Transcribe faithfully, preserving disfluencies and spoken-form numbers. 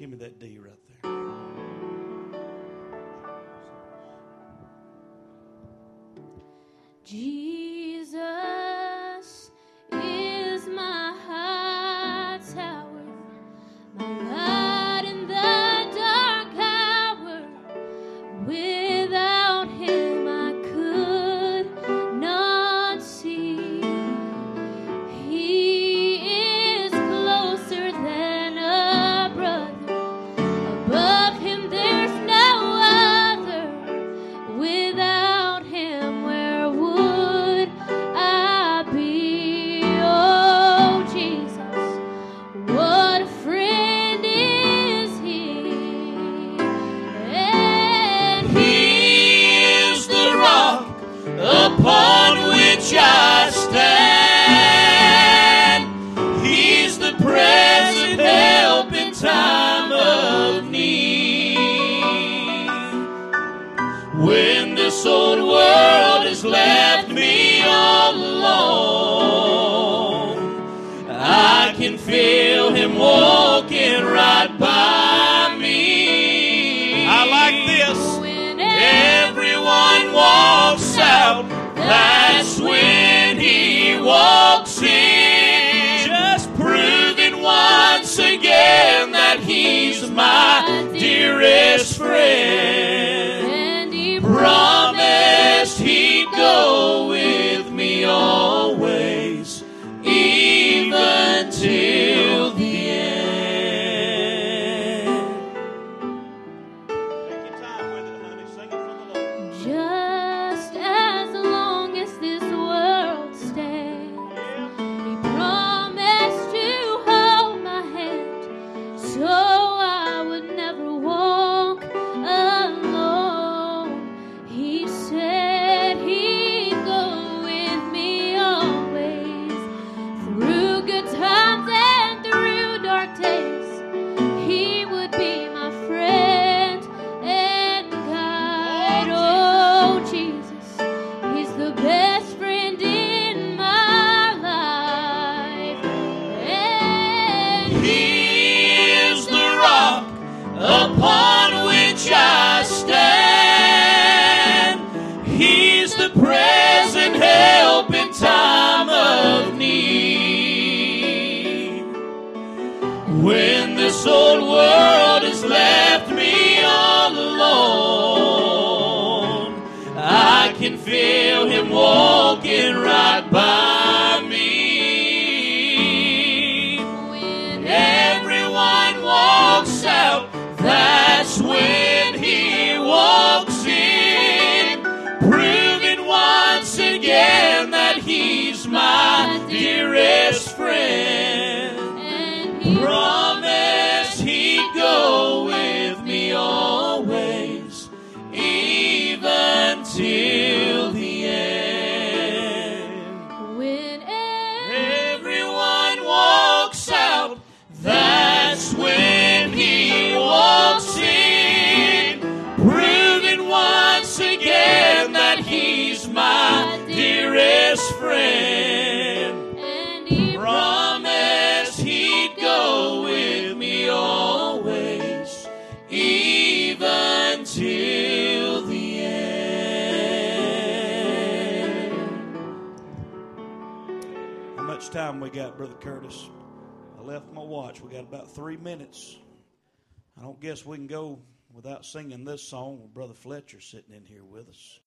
Give me that D right there. Jesus is my high tower, my light in the dark hour. Without him I could not see. He is closer than a brother. Above him there's no other. Without him where would I be? Oh Jesus, what a friend is he. And He is the rock upon which I stand. He's the present help in time of need. When this old world has left me all alone, I can feel him walking right by me. I like this. whenever Everyone walks out, that's when he walks in. Just proving once again that he's my dearest friend. and he Promised he'd go with me always, even till the end. Take your time with it, honey. Sing it for the Lord. just as long as this world stands, he promised to hold my hand, so I would never walk alone. He said he'd go with me always, through good times and through dark days. He would be my friend and guide. Oh, Jesus, he's the best friend in my life. And He is the rock upon which I stand. He's the present help in time of need. When this old world has left me all alone, I can feel him walking right by me. when Everyone walks out, that's when he walks in, proving once again that he's my dearest friend. and he Promised he'd go with me always, even till the end. when Everyone walks out, that's when he walks in, proving once again that he's my dearest friend. and he Promised he'd go with me always, even till the end. How much time we got, Brother Curtis? I left my watch. We got about three minutes. I don't guess we can go without singing this song with Brother Fletcher sitting in here with us.